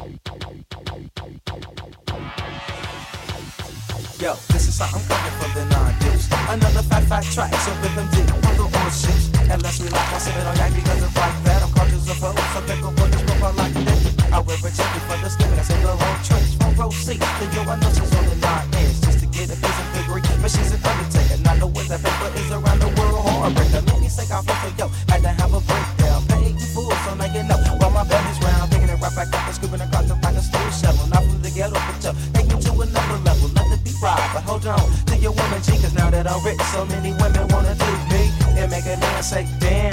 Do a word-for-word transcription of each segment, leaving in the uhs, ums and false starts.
Yo, this is something coming from the non-deuce. Another fat, fat track, so rhythm deep on the oceans. And let's relax, I'm sipping on yak because it's like that. I'm conscious of hoes, so pick up what is what I like that. I wear a jacket for the skin, I say the whole trench. From row C, then yo, I know she's on the nine inch. Just to get a piece of degree, but she's an undertaker. Not know where that paper is around the world. Heartbreaker, made me sick, I feel for yo. Had to have a breakdown, paying you fools, so now you know. While my belly's round, picking it right back up and scooping a cotton like a steel shovel. Not from the ghetto, but yo, take me to another level. Let the beat ride, but hold on to your woman G, cause now that I'm rich, so many women wanna do me. And make a dance, say, damn.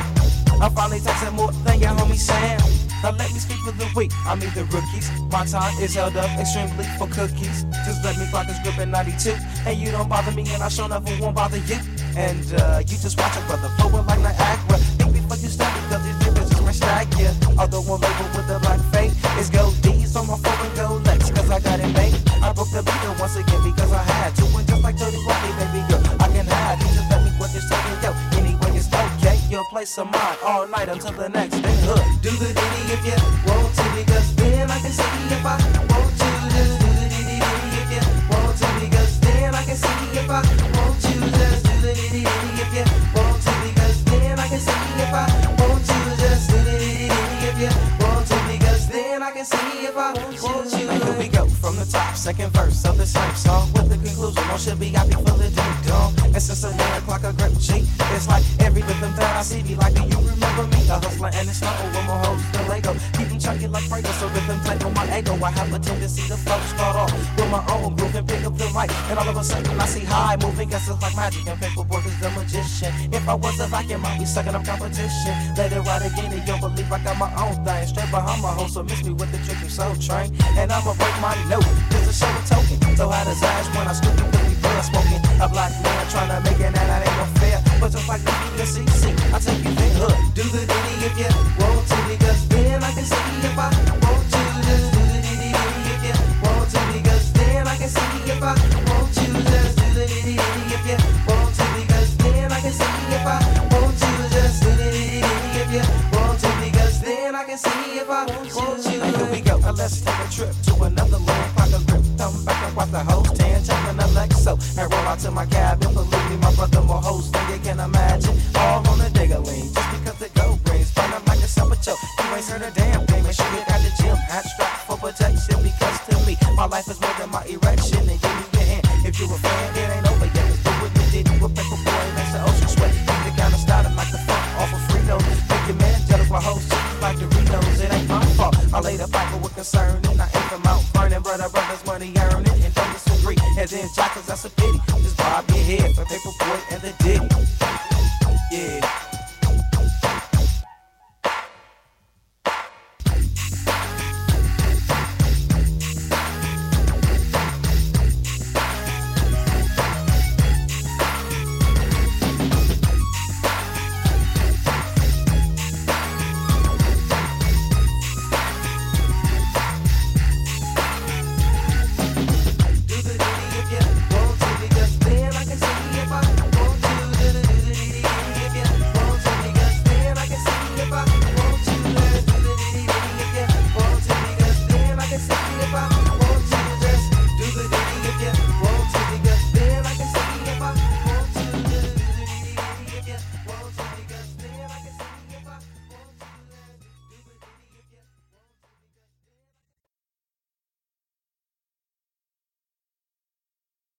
I'm finally texting more than your homie Sam. Now let me speak for the week, I mean the rookies. My time is held up extremely for cookies. Just let me clock this grip in ninety-two. And you don't bother me and I sure never won't bother you. And uh, you just watch a brother flowing like Niagara. Think before you start because these niggas just my stack, yeah. Although one label with the black fade is gold D's on my phone and gold Lex, cause I got it made. I broke the beat once again because I had to. And just like Jody Rodney, baby girl, I can hide. You just let me what you're saying, yo. Anyway, it's okay. You'll play some mine all night until the next day. Hood. Do the ditty if you want to, because then I can see if I want to. Just do the ditty ditty if you want to, because then I can see if I want to. Just do the ditty ditty if you want to, because then I can see if I want to. Just do the ditty ditty if you want to, because then I can see if I want to. Here we go from the top, second verse of the same song with the conclusion. No should be happy for the ding dong. And since a nine o'clock a grip G, it's like every rhythm that I see be like, do you remember me? A hustler and it's not with my hoes, the Lego. Keep them chunky like Prego, so rhythm take on my ego. I have a tendency to flow, start off with my own groove and pick up the mic. And all of a sudden I see high moving, guess it's like magic. And paperwork is the magician. If I was a vacuum, I'd be sucking up competition. Let it ride again and you'll believe I got my own thing. Straight behind my hoes, so miss me with the trick and soul train. And I'ma break my note, just to show a token. So how does ash when I scoop you with me blood smoking? A black man trying to make it and that ain't no fair. But just like the B C C, I take you there, hood. Do the ditty if you want to, because then I can see if I want to. Just do the ditty ditty if you want to, because then I can see if I want to. Just do the ditty ditty if you want to, because then I can see if I want to. Just do the ditty ditty if you want to, because then I can see if I want to. Here we go, now let's take a trip to another land. Clock a grip, come back and watch the hoes tan, jumping a Lexo and roll out to my cabin. Believe me, my brother more hoes than you can imagine. All on the digger-ling, just because the go brings burn up like a summer choke. You ain't heard a damn thing. Make sure you got the gym hat strapped for protection, because to me, my life is more than my erection. And give me your hand if you a fan, it ain't over yet. Let's do what you did with paper boy, makes the ocean sweat. Keep the kind of started like the funk off of Fritos. Make your man jealous while hoes cheap like Doritos. It ain't my fault. I laid a fight with concern and I ain't from out burning, brother brothers money earning and don't disagree. And then jockers, that's a pity. Just bob your head for paper boy and the